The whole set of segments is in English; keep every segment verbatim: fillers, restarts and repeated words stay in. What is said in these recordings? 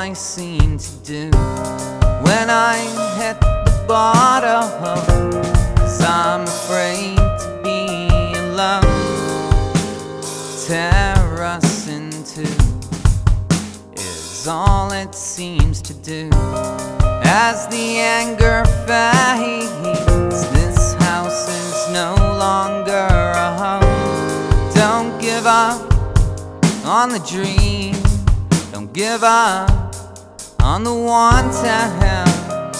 I seem to do when I hit the bottom, 'cause I'm afraid to be alone. Tear us in two is all it seems to do. As the anger fades, this house is no longer a home. Don't give up on the dream, don't give up on the one time.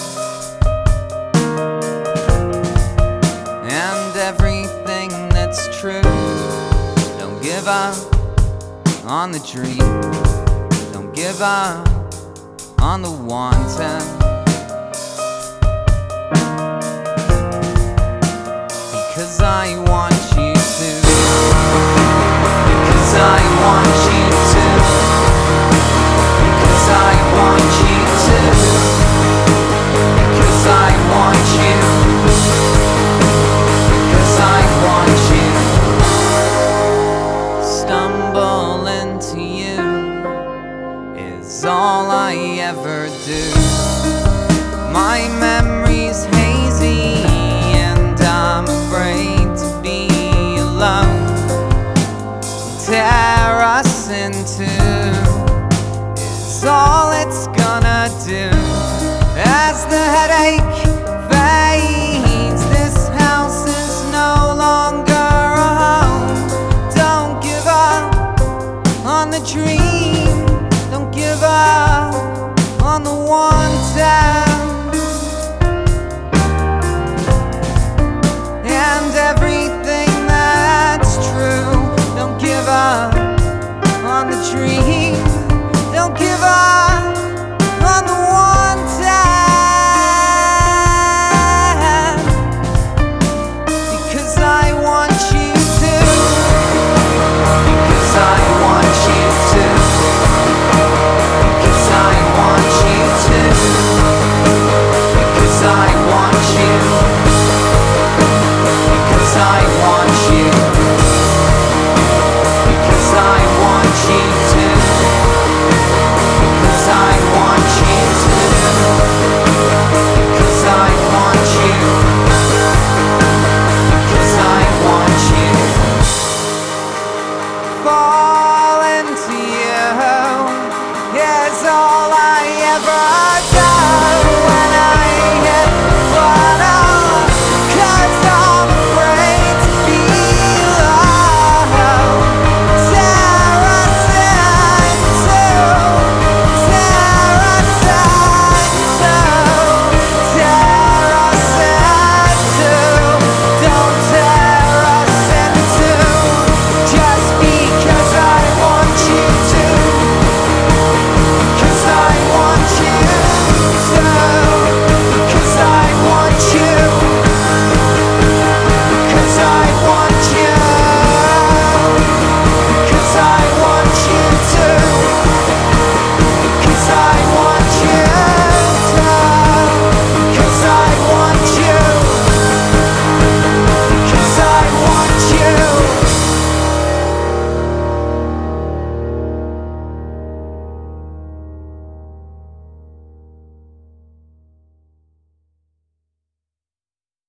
And everything that's true, don't give up on the dream, don't give up on the one time. Because I want you to, because I want you to, because I want you to, because I want you, because I want you. Stumble into you is all I ever do. My memory's hazy and I'm afraid to be alone. Tear us in two is all it's gonna do. As the headache fades, this house is no longer a home. Don't give up on the dream, don't give up on the one time. And everything that's true, don't give up on the dream, don't give up on the one time. Because I want you to, because I want you to, because I want you to, because I want you, because I want you, because I want you to, because I want you to, because I want you, because I want you. Fall into you is all I ever